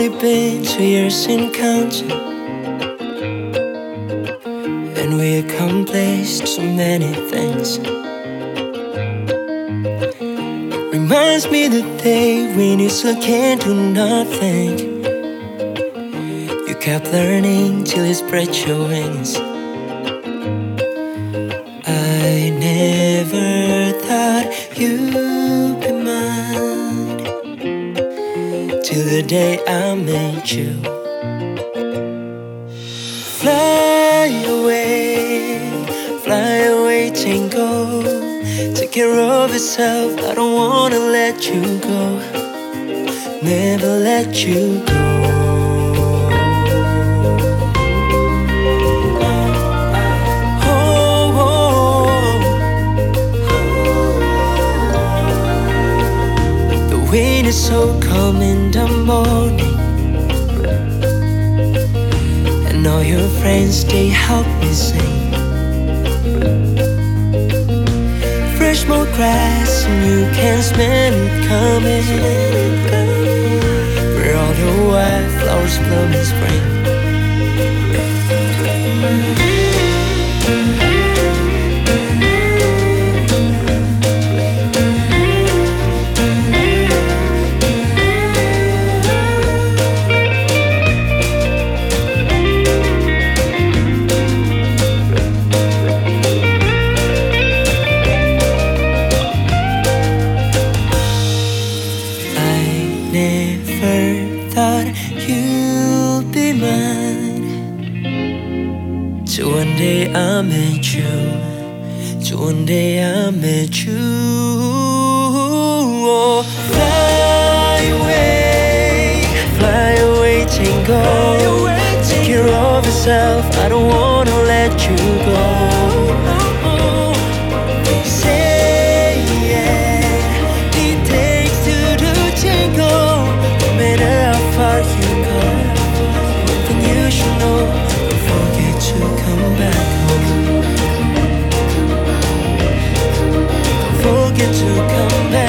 only been 2 years in counting, and we accomplished so many things. Reminds me the day when you still can't do nothing. You kept learning till you spread your wings. I never thought you'd be mine till the day I met you. Fly away, tango. Take care of yourself, I don't wanna let you go. Never let you go. The wind is so calm in the morning, and all your friends, they help me sing. Fresh more grass and you can smell it coming. Where all the wildflowers bloom in spring. Never thought you'd be mine till one day I met you. Till one day I met you. Oh, fly away, tango. Take care of yourself, I don't wanna let you go. Forget to come back.